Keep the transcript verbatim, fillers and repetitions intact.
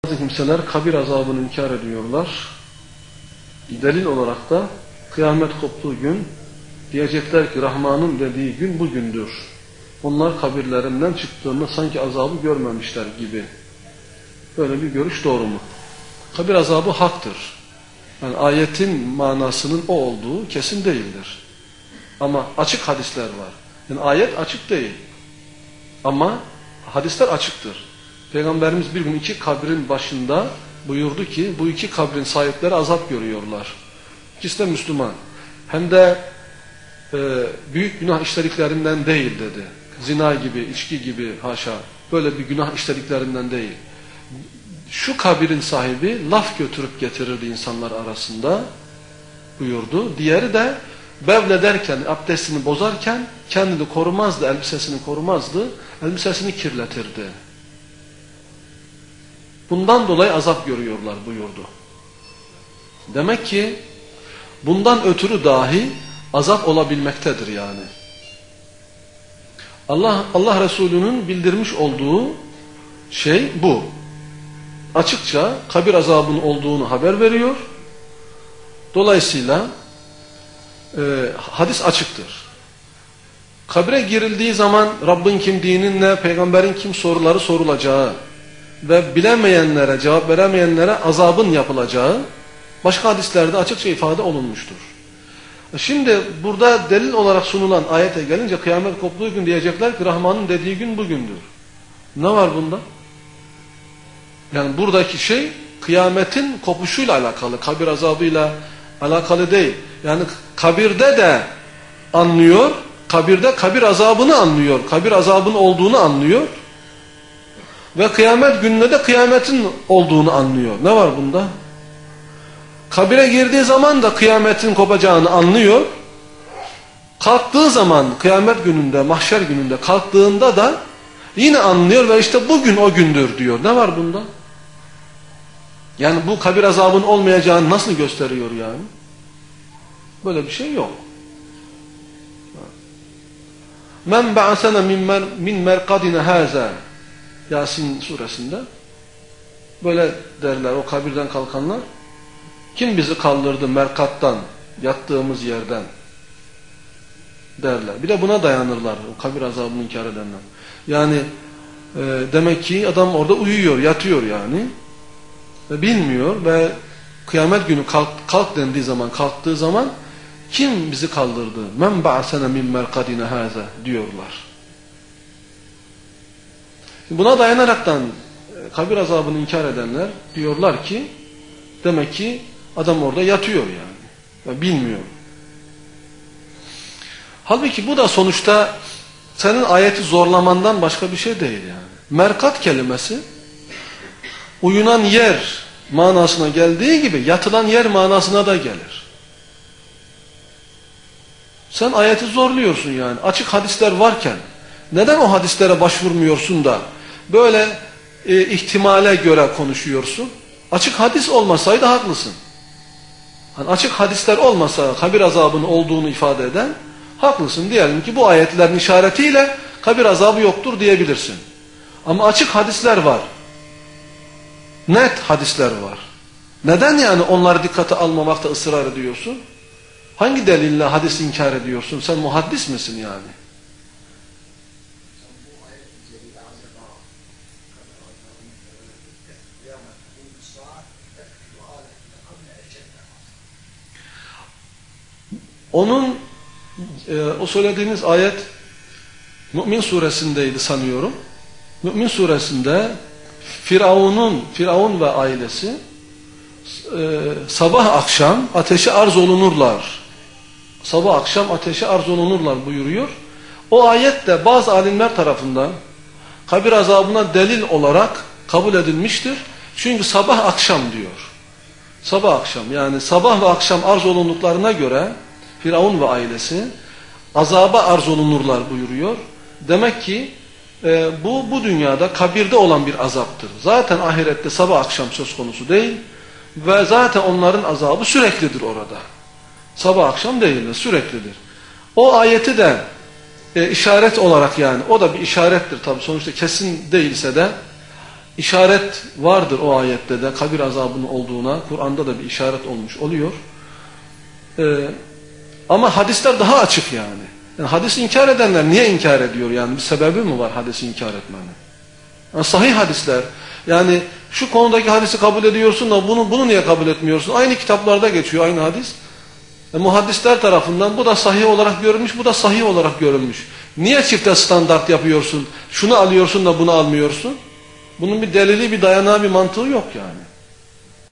Bazı kimseler kabir azabını inkar ediyorlar. Delil olarak da kıyamet koptuğu gün diyecekler ki Rahman'ın dediği gün bugündür. Onlar kabirlerinden çıktığında sanki azabı görmemişler gibi. Böyle bir görüş doğru mu? Kabir azabı haktır. Yani ayetin manasının o olduğu kesin değildir. Ama açık hadisler var. Yani ayet açık değil. Ama hadisler açıktır. Peygamberimiz bir gün iki kabrin başında buyurdu ki bu iki kabrin sahipleri azap görüyorlar. İkisi de Müslüman. Hem de e, büyük günah işlediklerinden değil dedi. Zina gibi, içki gibi haşa. Böyle bir günah işlediklerinden değil. Şu kabirin sahibi laf götürüp getirirdi insanlar arasında buyurdu. Diğeri de bevlederken, abdestini bozarken kendini korumazdı, elbisesini korumazdı, elbisesini kirletirdi. Bundan dolayı azap görüyorlar buyurdu. Demek ki bundan ötürü dahi azap olabilmektedir yani. Allah Allah Resulü'nün bildirmiş olduğu şey bu. Açıkça kabir azabının olduğunu haber veriyor. Dolayısıyla e, hadis açıktır. Kabre girildiği zaman Rabbin kim, dinin ne, peygamberin kim soruları sorulacağı ve bilemeyenlere, cevap veremeyenlere azabın yapılacağı başka hadislerde açıkça ifade olunmuştur. Şimdi burada delil olarak sunulan ayete gelince kıyamet koptuğu gün diyecekler ki Rahman'ın dediği gün bugündür. Ne var bunda? Yani buradaki şey kıyametin kopuşuyla alakalı, kabir azabıyla alakalı değil. Yani kabirde de anlıyor, kabirde kabir azabını anlıyor, kabir azabının olduğunu anlıyor. Ve kıyamet gününde de kıyametin olduğunu anlıyor. Ne var bunda? Kabire girdiği zaman da kıyametin kopacağını anlıyor. Kalktığı zaman kıyamet gününde, mahşer gününde kalktığında da yine anlıyor ve işte bugün o gündür diyor. Ne var bunda? Yani bu kabir azabının olmayacağını nasıl gösteriyor yani? Böyle bir şey yok. Men ba'asena min merkadine haza. Yasin suresinde böyle derler o kabirden kalkanlar. Kim bizi kaldırdı merkattan, yattığımız yerden derler. Bir de buna dayanırlar o kabir azabını inkar edenler. Yani e, demek ki adam orada uyuyor, yatıyor yani. Ve bilmiyor ve kıyamet günü kalk, kalk dendiği zaman, kalktığı zaman kim bizi kaldırdı? Men ba'asena min merkadine haza diyorlar. Buna dayanaraktan kabir azabını inkar edenler diyorlar ki demek ki adam orada yatıyor yani. Ve bilmiyor. Halbuki bu da sonuçta senin ayeti zorlamandan başka bir şey değil yani. Merkat kelimesi uyunan yer manasına geldiği gibi yatılan yer manasına da gelir. Sen ayeti zorluyorsun yani. Açık hadisler varken neden o hadislere başvurmuyorsun da böyle e, ihtimale göre konuşuyorsun? Açık hadis olmasaydı haklısın. Hani açık hadisler olmasa kabir azabının olduğunu ifade eden haklısın. Diyelim ki bu ayetlerin işaretiyle kabir azabı yoktur diyebilirsin. Ama açık hadisler var. Net hadisler var. Neden yani onları dikkate almamakta ısrar ediyorsun? Hangi delille hadis inkar ediyorsun? Sen muhaddis misin yani? Onun e, o söylediğiniz ayet Mü'min suresindeydi sanıyorum. Mü'min suresinde Firavun'un Firavun ve ailesi e, sabah akşam ateşe arz olunurlar. Sabah akşam ateşe arz olunurlar buyuruyor. O ayet de bazı alimler tarafından kabir azabına delil olarak kabul edilmiştir. Çünkü sabah akşam diyor. Sabah akşam yani sabah ve akşam arz olunduklarına göre Firavun ve ailesi azaba arz olunurlar buyuruyor. Demek ki e, bu bu dünyada kabirde olan bir azaptır. Zaten ahirette sabah akşam söz konusu değil ve zaten onların azabı süreklidir orada. Sabah akşam değildir, süreklidir. O ayeti de e, işaret olarak yani o da bir işarettir tabii sonuçta kesin değilse de işaret vardır o ayette de kabir azabının olduğuna. Kur'an'da da bir işaret olmuş oluyor. Ee, ama hadisler daha açık yani. yani. Hadis inkar edenler niye inkar ediyor yani? Bir sebebi mi var hadisi inkar etmenin? Yani sahih hadisler. Yani şu konudaki hadisi kabul ediyorsun da bunu, bunu niye kabul etmiyorsun? Aynı kitaplarda geçiyor aynı hadis. E, muhaddisler tarafından bu da sahih olarak görülmüş, bu da sahih olarak görülmüş. Niye çifte standart yapıyorsun? Şunu alıyorsun da bunu almıyorsun? Bunun bir delili, bir dayanağı, bir mantığı yok yani.